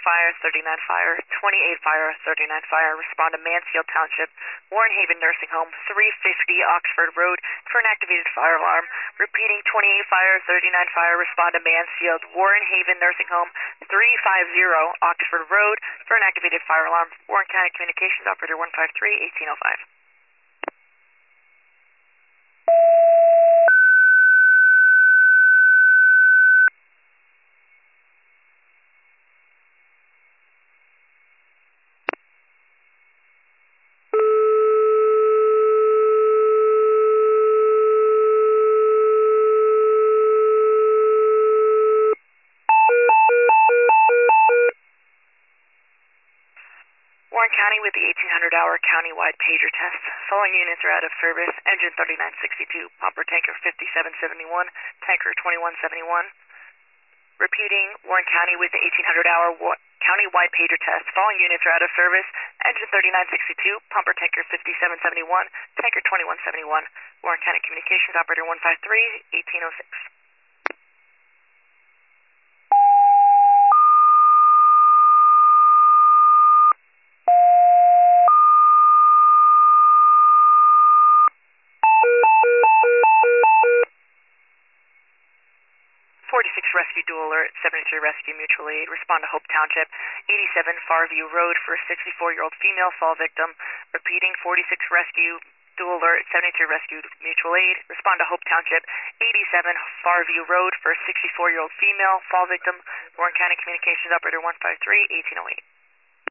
fire, 39 fire, 28 fire, 39 fire. Respond to Mansfield Township, Warren Haven Nursing Home, 350 Oxford Road for an activated fire alarm. Repeating, 28 fire, 39 fire. Respond to Mansfield, Warren Haven Nursing Home, 350 Oxford Road for an activated fire alarm. Warren County Communications Operator 153-1805. Warren County with the 1800-hour countywide pager test. Following units are out of service. Engine 3962, pumper tanker 5771, tanker 2171. Repeating, Warren County with the 1800-hour countywide pager test. Following units are out of service. Engine 3962, pumper tanker 5771, tanker 2171. Warren County Communications Operator 153-1806. 46 Rescue Dual Alert, 73 Rescue Mutual Aid. Respond to Hope Township, 87 Farview Road for a 64-year-old female fall victim. Repeating, 46 Rescue Dual Alert, 73 Rescue Mutual Aid. Respond to Hope Township, 87 Farview Road for a 64-year-old female fall victim. Warren County Communications Operator 153-1808.